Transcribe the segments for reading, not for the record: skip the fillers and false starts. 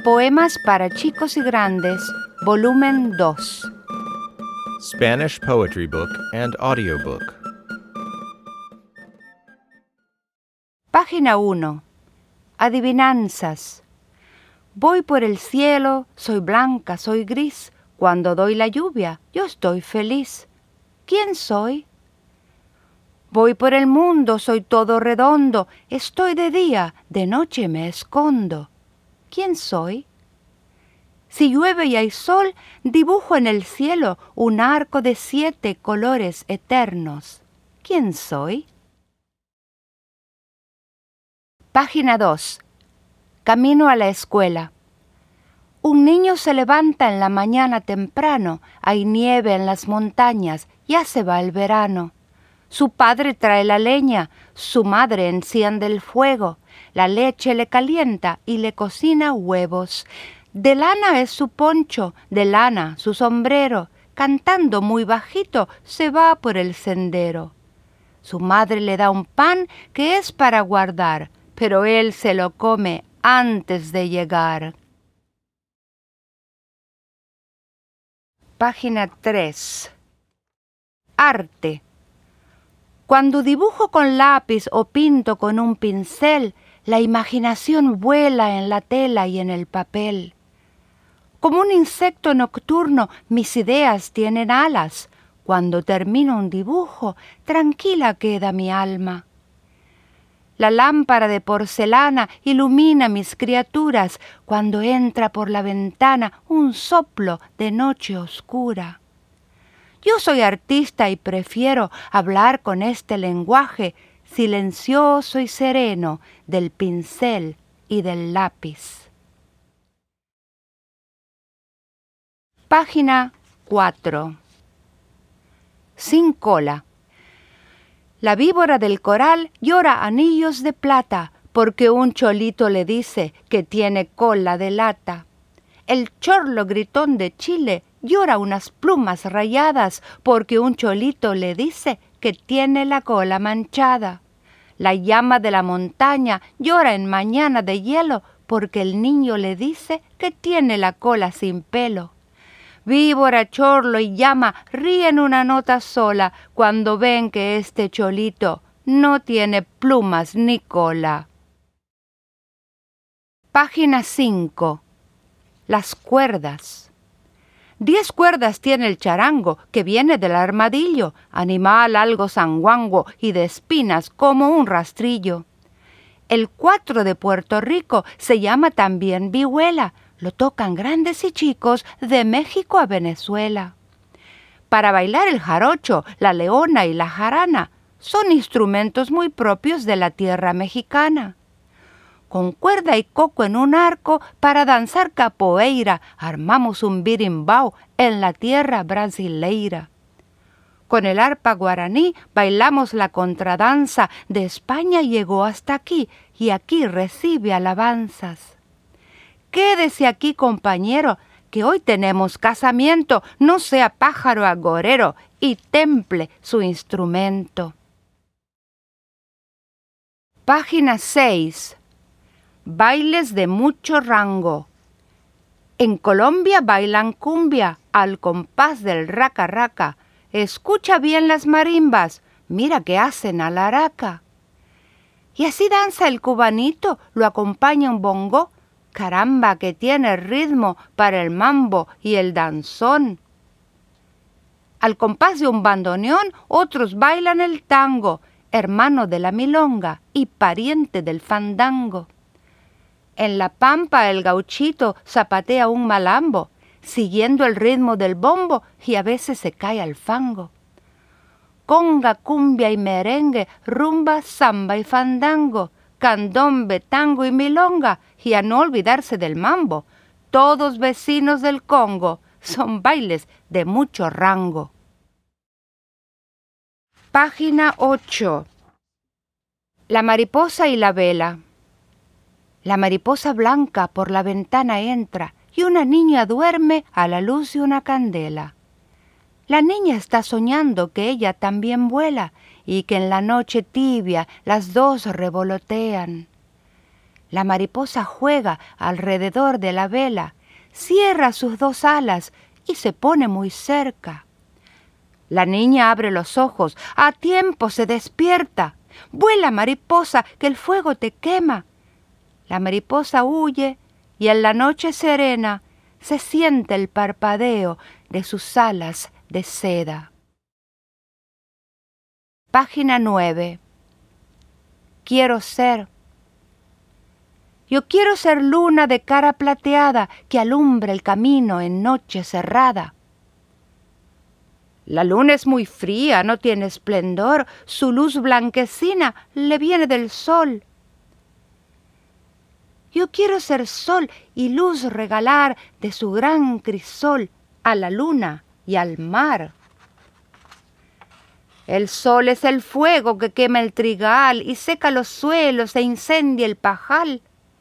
Poemas para chicos y grandes, volumen 2. Spanish Poetry Book and Audiobook. Página 1. Adivinanzas. Voy por el cielo, soy blanca, soy gris. Cuando doy la lluvia, yo estoy feliz. ¿Quién soy? Voy por el mundo, soy todo redondo. Estoy de día, de noche me escondo. ¿Quién soy? Si llueve y hay sol, dibujo en el cielo un arco de 7 colores eternos. ¿Quién soy? Página 2. Camino a la escuela. Un niño se levanta en la mañana temprano, hay nieve en las montañas, ya se va el verano. Su padre trae la leña, su madre enciende el fuego, la leche le calienta y le cocina huevos. De lana es su poncho, de lana su sombrero, cantando muy bajito se va por el sendero. Su madre le da un pan que es para guardar, pero él se lo come antes de llegar. Página 3. Arte. Cuando dibujo con lápiz o pinto con un pincel, la imaginación vuela en la tela y en el papel. Como un insecto nocturno, mis ideas tienen alas. Cuando termino un dibujo, tranquila queda mi alma. La lámpara de porcelana ilumina mis criaturas cuando entra por la ventana un soplo de noche oscura. Yo soy artista y prefiero hablar con este lenguaje silencioso y sereno del pincel y del lápiz. Página 4. Sin cola. La víbora del coral llora anillos de plata porque un cholito le dice que tiene cola de lata. El chorlo gritón de Chile llora unas plumas rayadas porque un cholito le dice que tiene la cola manchada. La llama de la montaña llora en mañana de hielo porque el niño le dice que tiene la cola sin pelo. Víbora, chorlo y llama ríen una nota sola cuando ven que este cholito no tiene plumas ni cola. Página 5. Las cuerdas. 10 cuerdas tiene el charango, que viene del armadillo, animal algo sanguango y de espinas como un rastrillo. El 4 de Puerto Rico se llama también vihuela, lo tocan grandes y chicos de México a Venezuela. Para bailar el jarocho, la leona y la jarana son instrumentos muy propios de la tierra mexicana. Con cuerda y coco en un arco para danzar capoeira, armamos un birimbau en la tierra brasileira. Con el arpa guaraní bailamos la contradanza, de España llegó hasta aquí y aquí recibe alabanzas. Quédese aquí, compañero, que hoy tenemos casamiento, no sea pájaro agorero y temple su instrumento. Página 6. Bailes de mucho rango. En Colombia bailan cumbia al compás del raca raca. Escucha bien las marimbas, mira que hacen a la araca. Y así danza el cubanito, lo acompaña un bongo. Caramba, que tiene ritmo para el mambo y el danzón. Al compás de un bandoneón, otros bailan el tango, hermano de la milonga y pariente del fandango. En la pampa el gauchito zapatea un malambo, siguiendo el ritmo del bombo y a veces se cae al fango. Conga, cumbia y merengue, rumba, samba y fandango, candombe, tango y milonga, y a no olvidarse del mambo. Todos vecinos del Congo, son bailes de mucho rango. Página 8. La mariposa y la vela. La mariposa blanca por la ventana entra y una niña duerme a la luz de una candela. La niña está soñando que ella también vuela y que en la noche tibia las dos revolotean. La mariposa juega alrededor de la vela, cierra sus dos alas y se pone muy cerca. La niña abre los ojos, a tiempo se despierta. Vuela, mariposa, que el fuego te quema. La mariposa huye y en la noche serena se siente el parpadeo de sus alas de seda. Página 9. Quiero ser. Yo quiero ser luna de cara plateada que alumbre el camino en noche cerrada. La luna es muy fría, no tiene esplendor, su luz blanquecina le viene del sol. Yo quiero ser sol y luz regalar de su gran crisol a la luna y al mar. El sol es el fuego que quema el trigal y seca los suelos e incendia el pajal.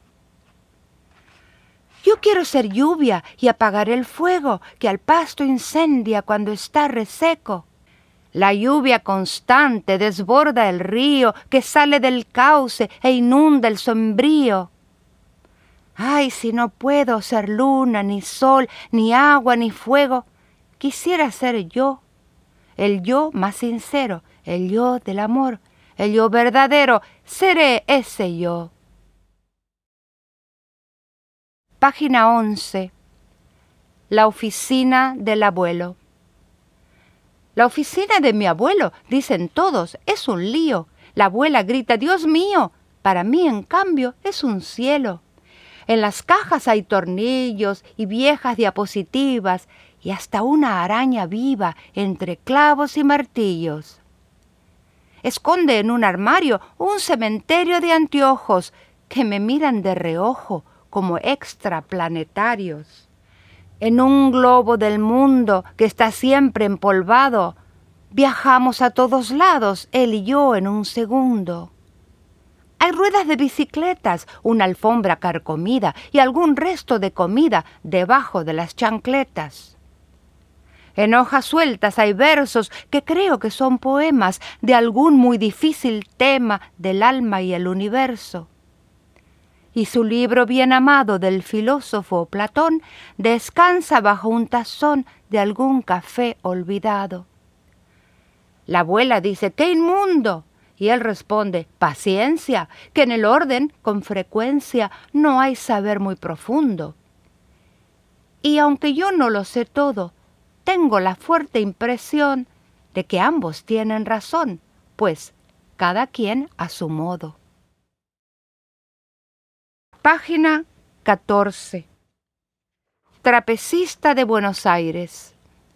Yo quiero ser lluvia y apagar el fuego que al pasto incendia cuando está reseco. La lluvia constante desborda el río que sale del cauce e inunda el sombrío. Ay, si no puedo ser luna, ni sol, ni agua, ni fuego, quisiera ser yo, el yo más sincero, el yo del amor, el yo verdadero, seré ese yo. Página 11. La oficina del abuelo. La oficina de mi abuelo, dicen todos, es un lío. La abuela grita, Dios mío, para mí, en cambio, es un cielo. En las cajas hay tornillos y viejas diapositivas y hasta una araña viva entre clavos y martillos. Esconde en un armario un cementerio de anteojos que me miran de reojo como extraplanetarios. En un globo del mundo que está siempre empolvado, viajamos a todos lados, él y yo, en un segundo. Hay ruedas de bicicletas, una alfombra carcomida y algún resto de comida debajo de las chancletas. En hojas sueltas hay versos que creo que son poemas de algún muy difícil tema del alma y el universo. Y su libro bien amado del filósofo Platón descansa bajo un tazón de algún café olvidado. La abuela dice, ¡qué inmundo! Y él responde, paciencia, que en el orden, con frecuencia, no hay saber muy profundo. Y aunque yo no lo sé todo, tengo la fuerte impresión de que ambos tienen razón, pues cada quien a su modo. Página 14. Trapecista de Buenos Aires.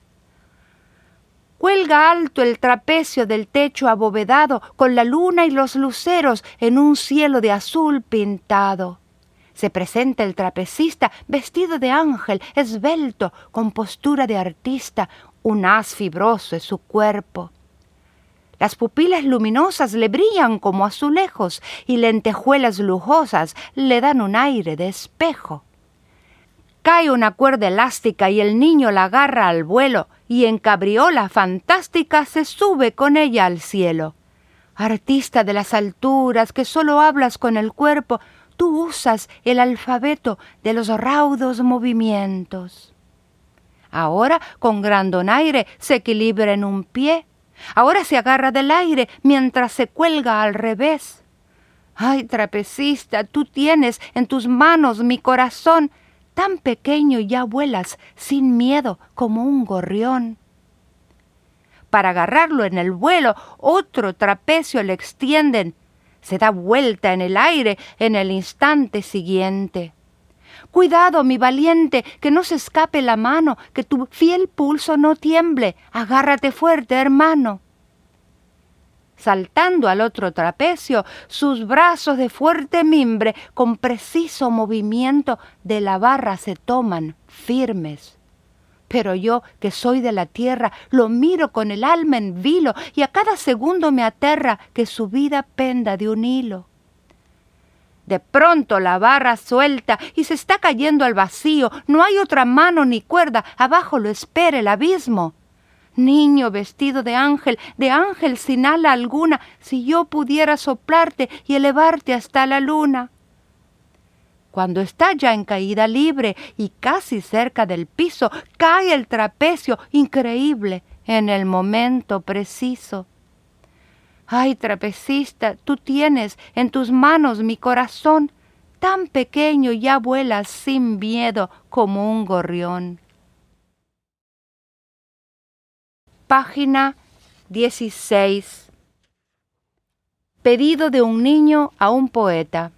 Cuelga alto el trapecio del techo abovedado con la luna y los luceros en un cielo de azul pintado. Se presenta el trapecista vestido de ángel, esbelto, con postura de artista, un haz fibroso es su cuerpo. Las pupilas luminosas le brillan como azulejos y lentejuelas lujosas le dan un aire de espejo. Cae una cuerda elástica y el niño la agarra al vuelo y en cabriola fantástica se sube con ella al cielo. Artista de las alturas que solo hablas con el cuerpo, tú usas el alfabeto de los raudos movimientos. Ahora con gran donaire se equilibra en un pie. Ahora se agarra del aire mientras se cuelga al revés. Ay, trapecista, tú tienes en tus manos mi corazón. Tan pequeño ya vuelas sin miedo como un gorrión. Para agarrarlo en el vuelo, otro trapecio le extienden. Se da vuelta en el aire en el instante siguiente. Cuidado, mi valiente, que no se escape la mano, que tu fiel pulso no tiemble. Agárrate fuerte, hermano. Saltando al otro trapecio, sus brazos de fuerte mimbre, con preciso movimiento de la barra se toman firmes. Pero yo, que soy de la tierra, lo miro con el alma en vilo y a cada segundo me aterra que su vida penda de un hilo. De pronto la barra suelta y se está cayendo al vacío. No hay otra mano ni cuerda, abajo lo espera el abismo. Niño vestido de ángel sin ala alguna, si yo pudiera soplarte y elevarte hasta la luna. Cuando está ya en caída libre y casi cerca del piso, cae el trapecio increíble en el momento preciso. Ay, trapecista, tú tienes en tus manos mi corazón, tan pequeño ya vuelas sin miedo como un gorrión. Página 16. Pedido de un niño a un poeta.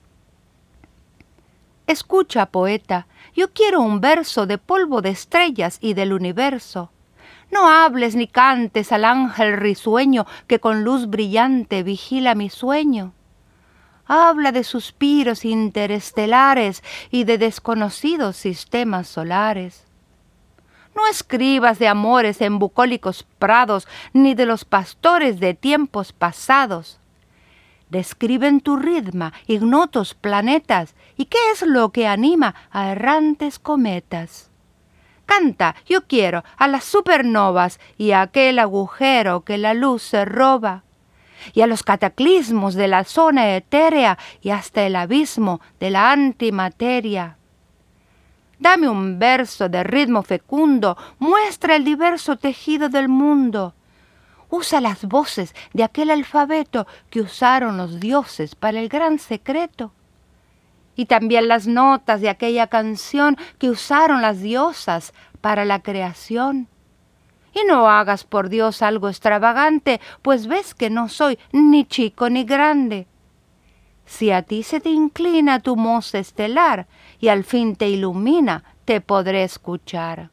Escucha, poeta, yo quiero un verso de polvo de estrellas y del universo. No hables ni cantes al ángel risueño que con luz brillante vigila mi sueño. Habla de suspiros interestelares y de desconocidos sistemas solares. No escribas de amores en bucólicos prados, ni de los pastores de tiempos pasados. Describe en tu ritmo ignotos planetas, y qué es lo que anima a errantes cometas. Canta, yo quiero, a las supernovas y a aquel agujero que la luz se roba, y a los cataclismos de la zona etérea y hasta el abismo de la antimateria. Dame un verso de ritmo fecundo, muestra el diverso tejido del mundo. Usa las voces de aquel alfabeto que usaron los dioses para el gran secreto. Y también las notas de aquella canción que usaron las diosas para la creación. Y no hagas por Dios algo extravagante, pues ves que no soy ni chico ni grande. Si a ti se te inclina tu moza estelar y al fin te ilumina, te podré escuchar.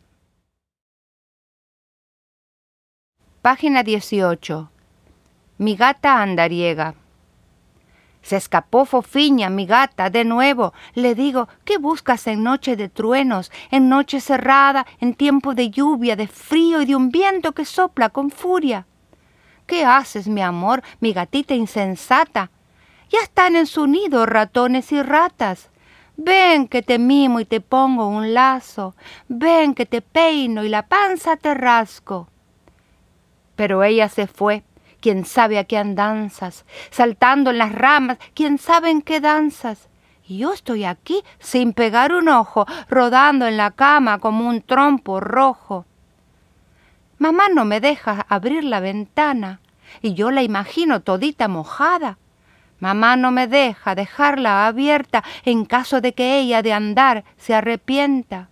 Página 18. Mi gata andariega. Se escapó fofiña, mi gata, de nuevo. Le digo, ¿qué buscas en noche de truenos, en noche cerrada, en tiempo de lluvia, de frío y de un viento que sopla con furia? ¿Qué haces, mi amor, mi gatita insensata? Ya están en su nido ratones y ratas. Ven que te mimo y te pongo un lazo. Ven que te peino y la panza te rasco. Pero ella se fue, quién sabe a qué andanzas, saltando en las ramas, quién sabe en qué danzas. Y yo estoy aquí sin pegar un ojo, rodando en la cama como un trompo rojo. Mamá no me deja abrir la ventana, y yo la imagino todita mojada. Mamá no me deja dejarla abierta en caso de que ella de andar se arrepienta.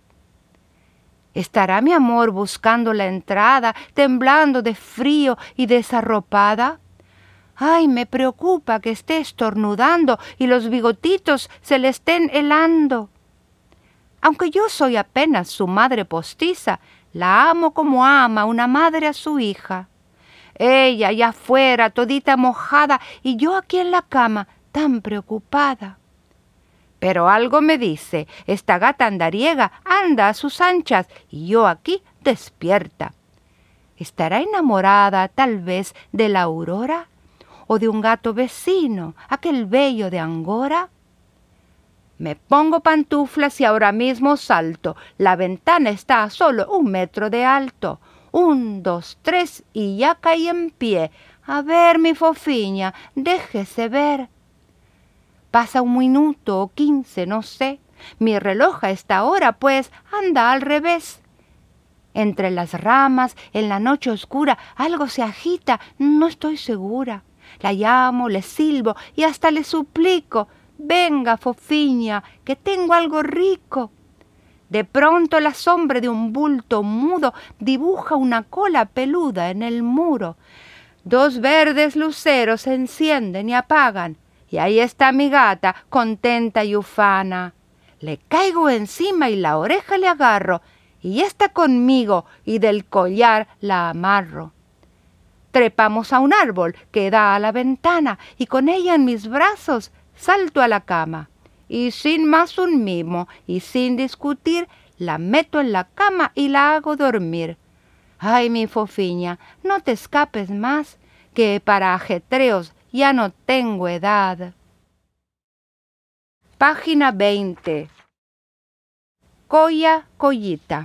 ¿Estará mi amor buscando la entrada, temblando de frío y desarropada? Ay, me preocupa que esté estornudando y los bigotitos se le estén helando. Aunque yo soy apenas su madre postiza, la amo como ama una madre a su hija. Ella allá afuera, todita mojada, y yo aquí en la cama, tan preocupada. Pero algo me dice, esta gata andariega anda a sus anchas y yo aquí despierta. ¿Estará enamorada tal vez de la aurora o de un gato vecino, aquel bello de Angora? Me pongo pantuflas y ahora mismo salto. La ventana está a solo 1 metro de alto. 1, 2, 3 y ya caí en pie. A ver, mi fofiña, déjese ver. Pasa 1 minuto o 15, no sé. Mi reloj a esta hora, pues, anda al revés. Entre las ramas, en la noche oscura, algo se agita, no estoy segura. La llamo, le silbo y hasta le suplico, venga, fofiña, que tengo algo rico. De pronto la sombra de un bulto mudo dibuja una cola peluda en el muro. 2 verdes luceros se encienden y apagan. Y ahí está mi gata, contenta y ufana. Le caigo encima y la oreja le agarro, y está conmigo y del collar la amarro. Trepamos a un árbol que da a la ventana, y con ella en mis brazos salto a la cama. Y sin más un mimo, y sin discutir, la meto en la cama y la hago dormir. Ay, mi fofiña, no te escapes más, que para ajetreos ya no tengo edad. Página 20. Coya, collita.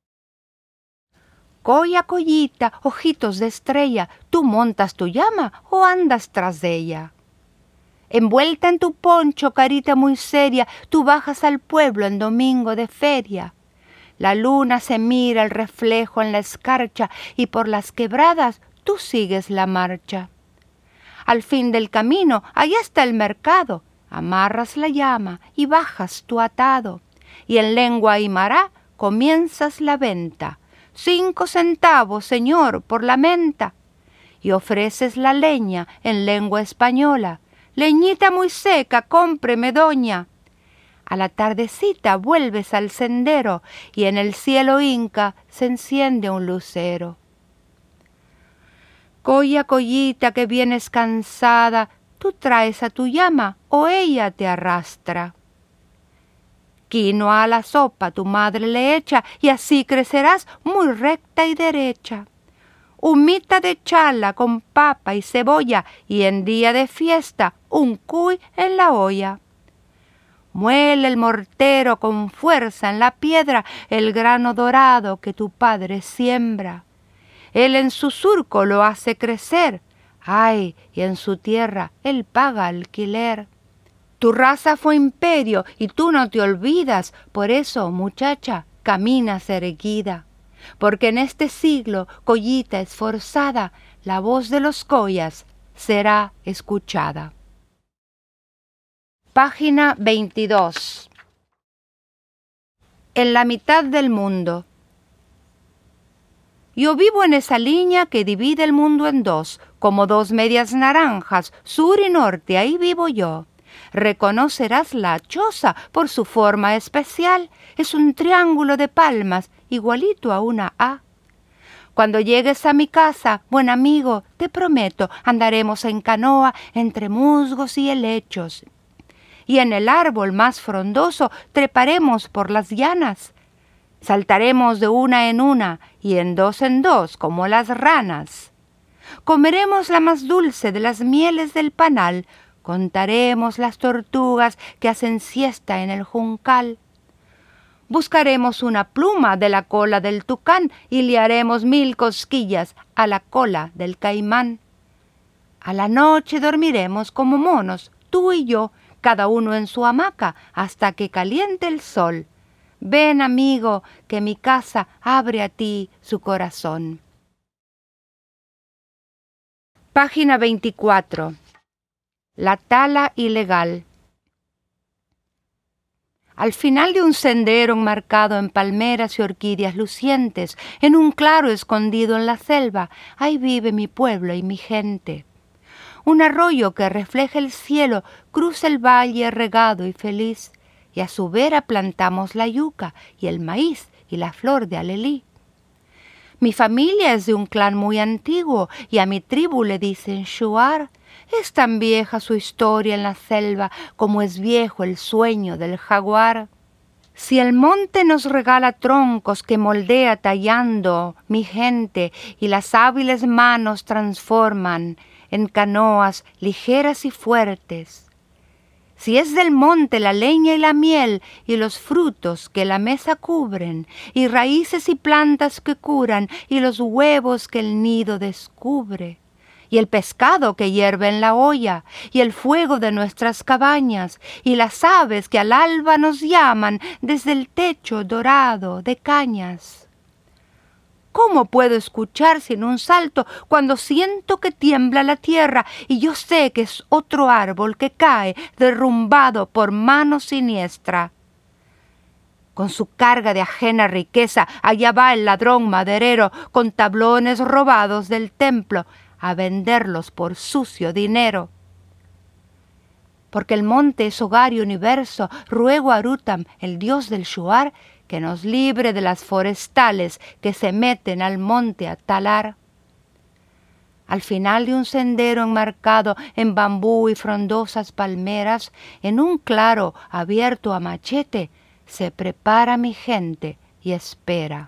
Coya, collita, ojitos de estrella, ¿tú montas tu llama o andas tras de ella? Envuelta en tu poncho, carita muy seria, tú bajas al pueblo en domingo de feria. La luna se mira el reflejo en la escarcha y por las quebradas tú sigues la marcha. Al fin del camino, allá está el mercado. Amarras la llama y bajas tu atado. Y en lengua aymara comienzas la venta. 5 centavos, señor, por la menta. Y ofreces la leña en lengua española. Leñita muy seca, cómpreme, doña. A la tardecita vuelves al sendero y en el cielo inca se enciende un lucero. Colla, collita, que vienes cansada, tú traes a tu llama o ella te arrastra. Quinoa a la sopa tu madre le echa y así crecerás muy recta y derecha. Humita de chala con papa y cebolla y en día de fiesta un cuy en la olla. Muele el mortero con fuerza en la piedra el grano dorado que tu padre siembra. Él en su surco lo hace crecer, ay, y en su tierra él paga alquiler. Tu raza fue imperio y tú no te olvidas, por eso, muchacha, caminas erguida. Porque en este siglo, collita esforzada, la voz de los collas será escuchada. Página 22. En la mitad del mundo. Yo vivo en esa línea que divide el mundo en dos, como 2 medias naranjas, sur y norte, ahí vivo yo. Reconocerás la choza por su forma especial, es un triángulo de palmas, igualito a una A. Cuando llegues a mi casa, buen amigo, te prometo, andaremos en canoa entre musgos y helechos. Y en el árbol más frondoso treparemos por las llanas. Saltaremos de una en una y en dos como las ranas. Comeremos la más dulce de las mieles del panal, contaremos las tortugas que hacen siesta en el juncal. Buscaremos una pluma de la cola del tucán y le haremos 1000 cosquillas a la cola del caimán. A la noche dormiremos como monos, tú y yo, cada uno en su hamaca, hasta que caliente el sol. Ven, amigo, que mi casa abre a ti su corazón. Página 24. La tala ilegal. Al final de un sendero enmarcado en palmeras y orquídeas lucientes, en un claro escondido en la selva, ahí vive mi pueblo y mi gente. Un arroyo que refleja el cielo cruza el valle regado y feliz, y a su vera plantamos la yuca y el maíz y la flor de alelí. Mi familia es de un clan muy antiguo y a mi tribu le dicen Shuar. Es tan vieja su historia en la selva como es viejo el sueño del jaguar. Si el monte nos regala troncos que moldea tallando mi gente y las hábiles manos transforman en canoas ligeras y fuertes. Si es del monte la leña y la miel y los frutos que la mesa cubren, y raíces y plantas que curan, y los huevos que el nido descubre, y el pescado que hierve en la olla, y el fuego de nuestras cabañas, y las aves que al alba nos llaman desde el techo dorado de cañas. ¿Cómo puedo escuchar sin un salto cuando siento que tiembla la tierra y yo sé que es otro árbol que cae derrumbado por mano siniestra? Con su carga de ajena riqueza, allá va el ladrón maderero con tablones robados del templo a venderlos por sucio dinero. Porque el monte es hogar y universo, ruego a Arutam, el dios del Shuar, que nos libre de las forestales que se meten al monte a talar. Al final de un sendero enmarcado en bambú y frondosas palmeras, en un claro abierto a machete, se prepara mi gente y espera.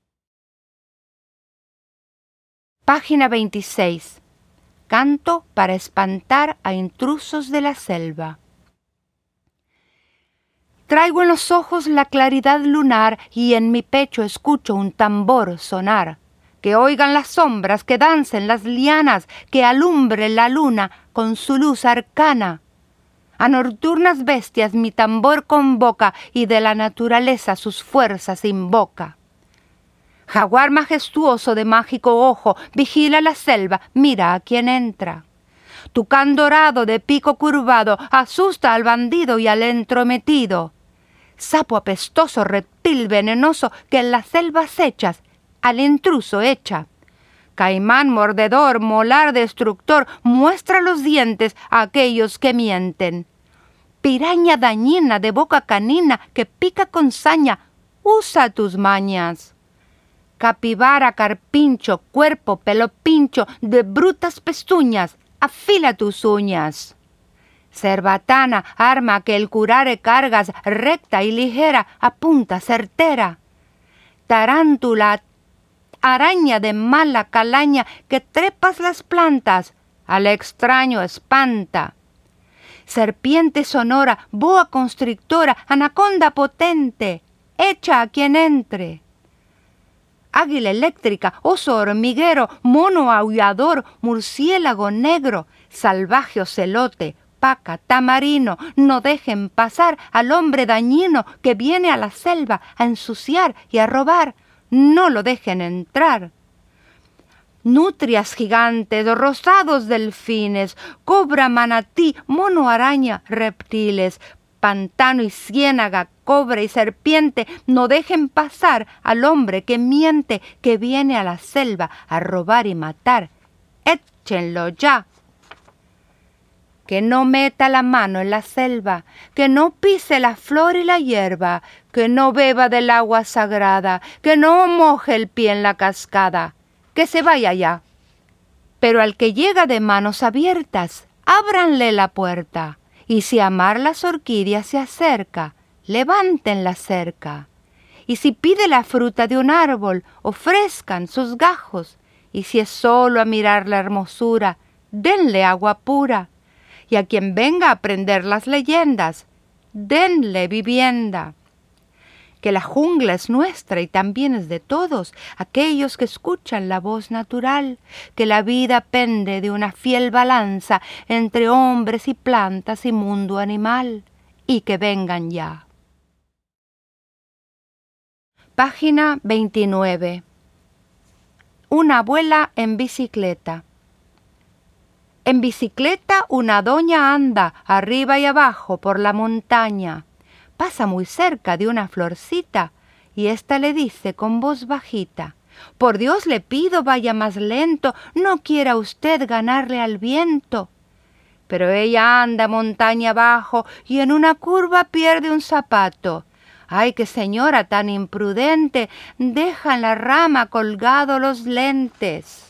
Página 26. Canto para espantar a intrusos de la selva. Traigo en los ojos la claridad lunar y en mi pecho escucho un tambor sonar. Que oigan las sombras, que dancen las lianas, que alumbre la luna con su luz arcana. A nocturnas bestias mi tambor convoca y de la naturaleza sus fuerzas invoca. Jaguar majestuoso de mágico ojo, vigila la selva, mira a quien entra. Tucán dorado de pico curvado, asusta al bandido y al entrometido. Sapo apestoso, reptil venenoso, que en las selvas hechas al intruso echa. Caimán mordedor, molar destructor, muestra los dientes a aquellos que mienten. Piraña dañina de boca canina, que pica con saña, usa tus mañas. Capibara, carpincho, cuerpo, pelo pincho, de brutas pezuñas, afila tus uñas. Cerbatana, arma que el curare cargas, recta y ligera, a punta certera. Tarántula, araña de mala calaña, que trepas las plantas, al extraño espanta. Serpiente sonora, boa constrictora, anaconda potente, echa a quien entre. Águila eléctrica, oso hormiguero, mono aullador, murciélago negro, salvaje ocelote, paca, tamarino, no dejen pasar al hombre dañino que viene a la selva a ensuciar y a robar, no lo dejen entrar. Nutrias gigantes, rosados delfines, cobra, manatí, mono araña, reptiles, pantano y ciénaga, cobra y serpiente, no dejen pasar al hombre que miente, que viene a la selva a robar y matar. Échenlo ya. Que no meta la mano en la selva, que no pise la flor y la hierba, que no beba del agua sagrada, que no moje el pie en la cascada, que se vaya ya. Pero al que llega de manos abiertas, ábranle la puerta, y si amar las orquídeas se acerca, levanten la cerca. Y si pide la fruta de un árbol, ofrezcan sus gajos, y si es solo a mirar la hermosura, denle agua pura. Y a quien venga a aprender las leyendas, denle vivienda. Que la jungla es nuestra y también es de todos aquellos que escuchan la voz natural, que la vida pende de una fiel balanza entre hombres y plantas y mundo animal, y que vengan ya. Página 29. Una abuela en bicicleta. En bicicleta una doña anda arriba y abajo por la montaña. Pasa muy cerca de una florcita y ésta le dice con voz bajita: «Por Dios le pido vaya más lento, no quiera usted ganarle al viento». Pero ella anda montaña abajo y en una curva pierde un zapato. «¡Ay, qué señora tan imprudente! Deja en la rama colgado los lentes».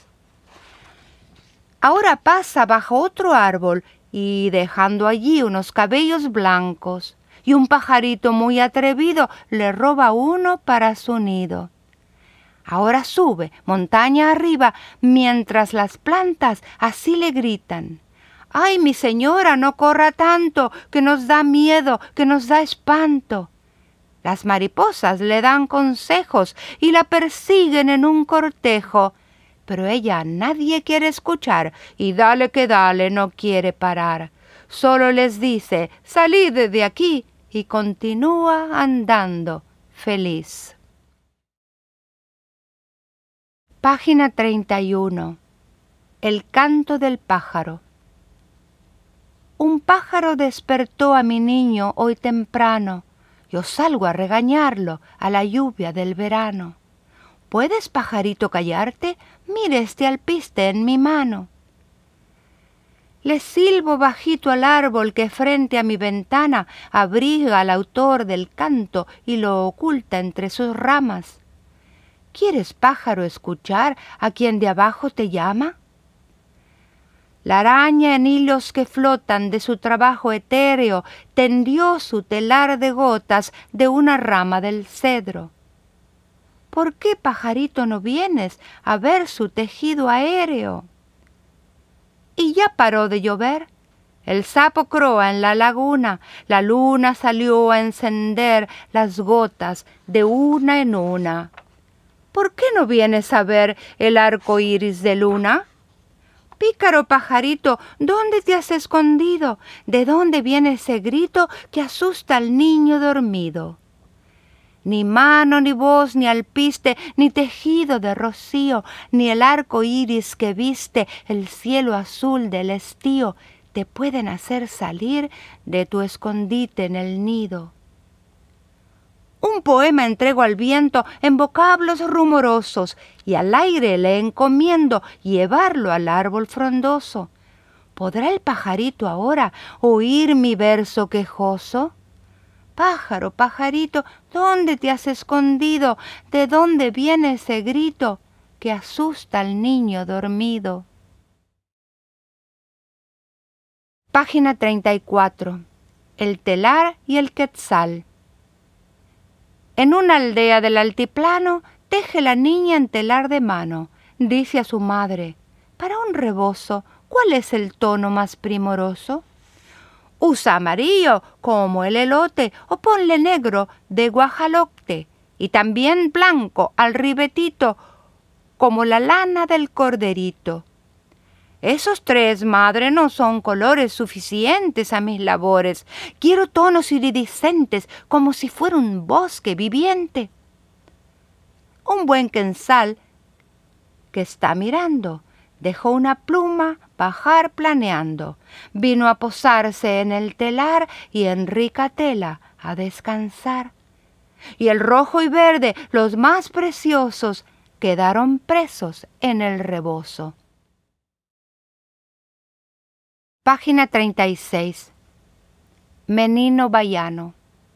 Ahora pasa bajo otro árbol y dejando allí unos cabellos blancos, y un pajarito muy atrevido le roba uno para su nido. Ahora sube montaña arriba mientras las plantas así le gritan: «¡Ay, mi señora, no corra tanto, que nos da miedo, que nos da espanto!». Las mariposas le dan consejos y la persiguen en un cortejo, pero ella a nadie quiere escuchar y dale que dale no quiere parar. Solo les dice: «Salid de aquí», y continúa andando feliz. Página 31. El canto del pájaro. Un pájaro despertó a mi niño hoy temprano. Yo salgo a regañarlo a la lluvia del verano. ¿Puedes, pajarito, callarte? Mire este alpiste en mi mano. Le silbo bajito al árbol que frente a mi ventana abriga al autor del canto y lo oculta entre sus ramas. ¿Quieres, pájaro, escuchar a quien de abajo te llama? La araña en hilos que flotan de su trabajo etéreo tendió su telar de gotas de una rama del cedro. ¿Por qué, pajarito, no vienes a ver su tejido aéreo? Y ya paró de llover. El sapo croa en la laguna, la luna salió a encender las gotas de una en una. ¿Por qué no vienes a ver el arco iris de luna? Pícaro pajarito, ¿dónde te has escondido? ¿De dónde viene ese grito que asusta al niño dormido? Ni mano, ni voz, ni alpiste, ni tejido de rocío, ni el arco iris que viste el cielo azul del estío te pueden hacer salir de tu escondite en el nido. Un poema entrego al viento en vocablos rumorosos y al aire le encomiendo llevarlo al árbol frondoso. ¿Podrá el pajarito ahora oír mi verso quejoso? Pájaro, pajarito, ¿dónde te has escondido? ¿De dónde viene ese grito que asusta al niño dormido? Página 34. El telar y el quetzal. En una aldea del altiplano teje la niña en telar de mano. Dice a su madre: para un rebozo, ¿cuál es el tono más primoroso? Usa amarillo como el elote o ponle negro de guajalote y también blanco al ribetito como la lana del corderito. Esos tres, madre, no son colores suficientes a mis labores. Quiero tonos iridiscentes como si fuera un bosque viviente. Un buen quetzal que está mirando dejó una pluma bajar planeando. Vino a posarse en el telar y en rica tela a descansar. Y el rojo y verde, los más preciosos, quedaron presos en el rebozo. Página 36. Menino Baiano.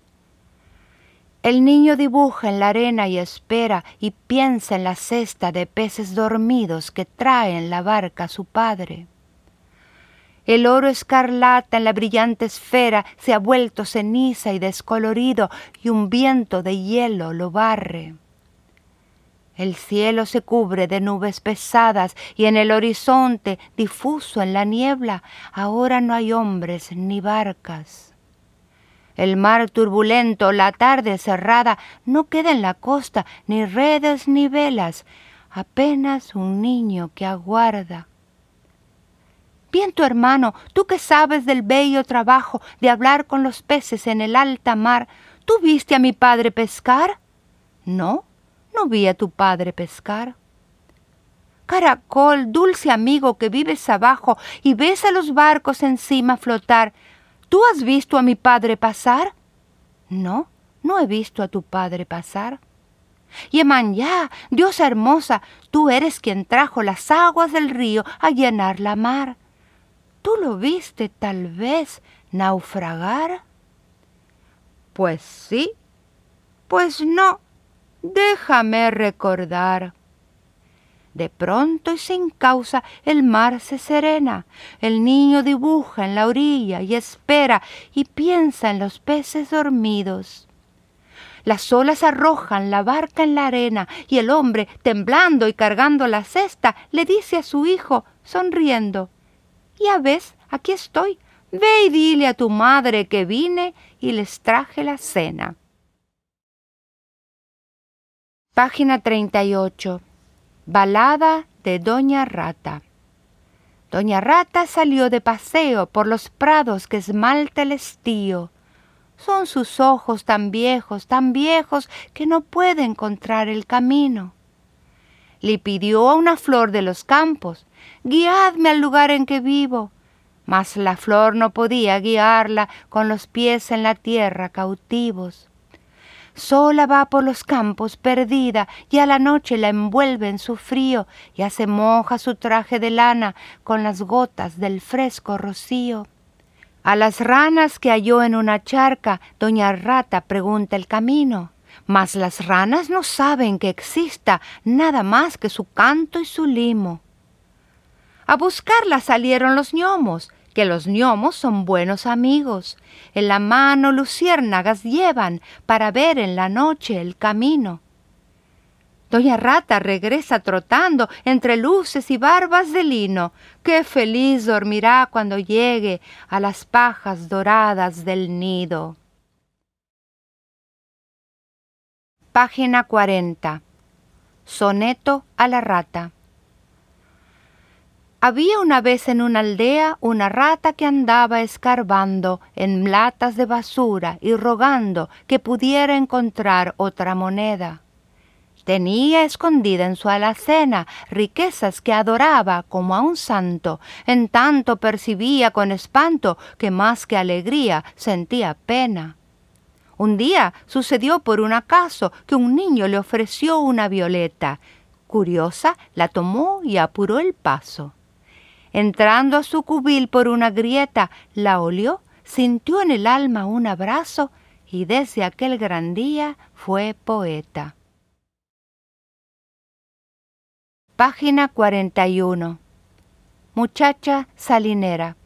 El niño dibuja en la arena y espera y piensa en la cesta de peces dormidos que trae en la barca su padre. El oro escarlata en la brillante esfera se ha vuelto ceniza y descolorido y un viento de hielo lo barre. El cielo se cubre de nubes pesadas y en el horizonte, difuso en la niebla, ahora no hay hombres ni barcas. El mar turbulento, la tarde cerrada, no queda en la costa ni redes ni velas, apenas un niño que aguarda. Bien, tu hermano, tú que sabes del bello trabajo de hablar con los peces en el alta mar, ¿tú viste a mi padre pescar? No. No vi a tu padre pescar. Caracol, dulce amigo que vives abajo y ves a los barcos encima flotar, ¿tú has visto a mi padre pasar? No, no he visto a tu padre pasar. Yemanyá, diosa hermosa, tú eres quien trajo las aguas del río a llenar la mar. ¿Tú lo viste tal vez naufragar? Pues sí, pues no. Déjame recordar. De pronto y sin causa el mar se serena, el niño dibuja en la orilla y espera y piensa en los peces dormidos. Las olas arrojan la barca en la arena y el hombre, temblando y cargando la cesta, le dice a su hijo, sonriendo: ya ves, aquí estoy, ve y dile a tu madre que vine y les traje la cena. Página 38. Balada de Doña Rata. Doña Rata salió de paseo por los prados que esmalta el estío. Son sus ojos tan viejos que no puede encontrar el camino. Le pidió a una flor de los campos: guiadme al lugar en que vivo. Mas la flor no podía guiarla con los pies en la tierra cautivos. Sola va por los campos perdida y a la noche la envuelve en su frío, ya se moja su traje de lana con las gotas del fresco rocío. A las ranas que halló en una charca, Doña Rata pregunta el camino, mas las ranas no saben que exista nada más que su canto y su limo. A buscarla salieron los gnomos, que los gnomos son buenos amigos. En la mano luciérnagas llevan para ver en la noche el camino. Doña Rata regresa trotando entre luces y barbas de lino. ¡Qué feliz dormirá cuando llegue a las pajas doradas del nido! Página 40. Soneto a la rata. Había una vez en una aldea una rata que andaba escarbando en latas de basura y rogando que pudiera encontrar otra moneda. Tenía escondida en su alacena riquezas que adoraba como a un santo, en tanto percibía con espanto que más que alegría sentía pena. Un día sucedió por un acaso que un niño le ofreció una violeta. Curiosa, la tomó y apuró el paso. Entrando a su cubil por una grieta, la olió, sintió en el alma un abrazo y desde aquel gran día fue poeta. Página 41. Muchacha salinera.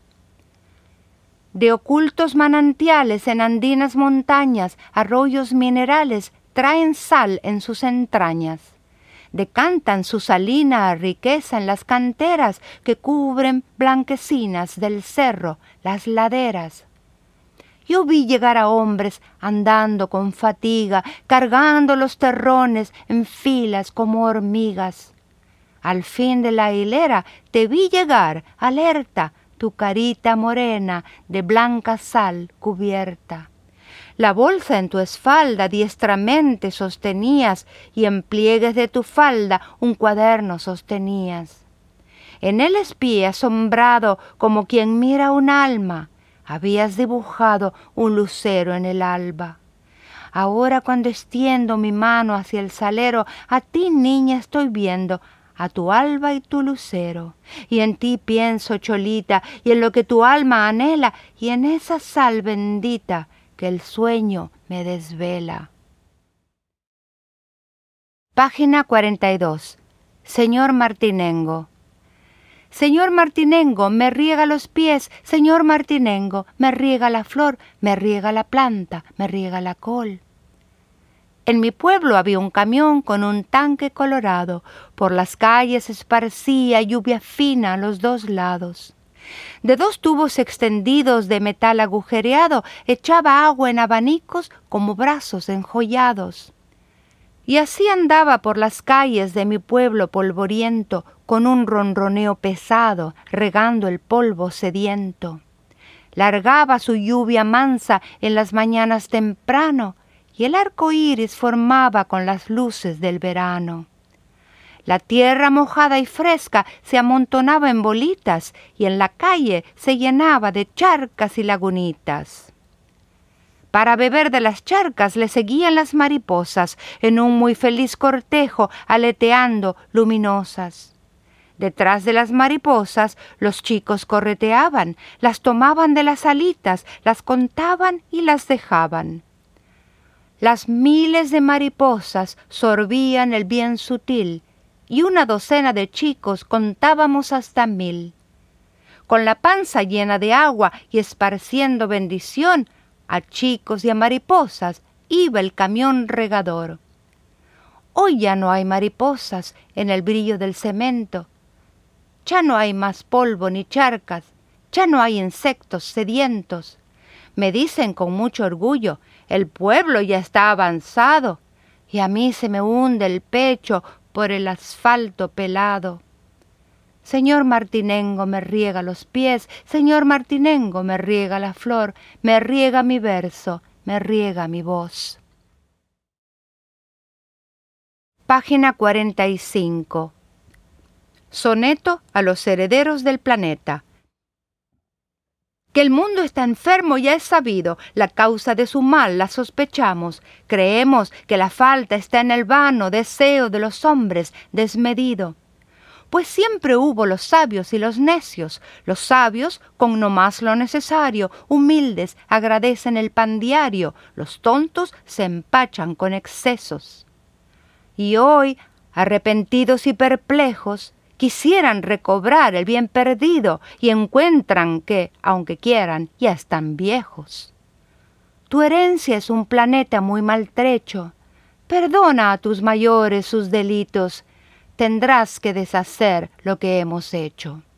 De ocultos manantiales en andinas montañas, arroyos minerales traen sal en sus entrañas. Decantan su salina riqueza en las canteras que cubren blanquecinas del cerro las laderas. Yo vi llegar a hombres andando con fatiga, cargando los terrones en filas como hormigas. Al fin de la hilera te vi llegar, alerta, tu carita morena de blanca sal cubierta. La bolsa en tu espalda diestramente sostenías y en pliegues de tu falda un cuaderno sostenías. En él espié asombrado como quien mira un alma, habías dibujado un lucero en el alba. Ahora cuando extiendo mi mano hacia el salero, a ti niña estoy viendo, a tu alba y tu lucero, y en ti pienso, cholita, y en lo que tu alma anhela, y en esa sal bendita que el sueño me desvela. Página 42. Señor Martinengo. Señor Martinengo, me riega los pies, señor Martinengo, me riega la flor, me riega la planta, me riega la col. En mi pueblo había un camión con un tanque colorado, por las calles esparcía lluvia fina a los dos lados. De dos tubos extendidos de metal agujereado echaba agua en abanicos como brazos enjollados. Y así andaba por las calles de mi pueblo polvoriento, con un ronroneo pesado, regando el polvo sediento. Largaba su lluvia mansa en las mañanas temprano, y el arco iris formaba con las luces del verano. La tierra mojada y fresca se amontonaba en bolitas y en la calle se llenaba de charcas y lagunitas. Para beber de las charcas le seguían las mariposas en un muy feliz cortejo, aleteando luminosas. Detrás de las mariposas los chicos correteaban, las tomaban de las alitas, las contaban y las dejaban. Las miles de mariposas sorbían el bien sutil, y una docena de chicos contábamos hasta 1000. Con la panza llena de agua y esparciendo bendición, a chicos y a mariposas iba el camión regador. Hoy ya no hay mariposas en el brillo del cemento, ya no hay más polvo ni charcas, ya no hay insectos sedientos. Me dicen con mucho orgullo, el pueblo ya está avanzado, y a mí se me hunde el pecho por el asfalto pelado. Señor Martinengo me riega los pies, señor Martinengo me riega la flor, me riega mi verso, me riega mi voz. Página 45. Soneto a los herederos del planeta. Que el mundo está enfermo ya es sabido, la causa de su mal la sospechamos. Creemos que la falta está en el vano deseo de los hombres desmedido. Pues siempre hubo los sabios y los necios. Los sabios, con no más lo necesario, humildes, agradecen el pan diario. Los tontos se empachan con excesos. Y hoy, arrepentidos y perplejos, quisieran recobrar el bien perdido y encuentran que, aunque quieran, ya están viejos. Tu herencia es un planeta muy maltrecho. Perdona a tus mayores sus delitos. Tendrás que deshacer lo que hemos hecho.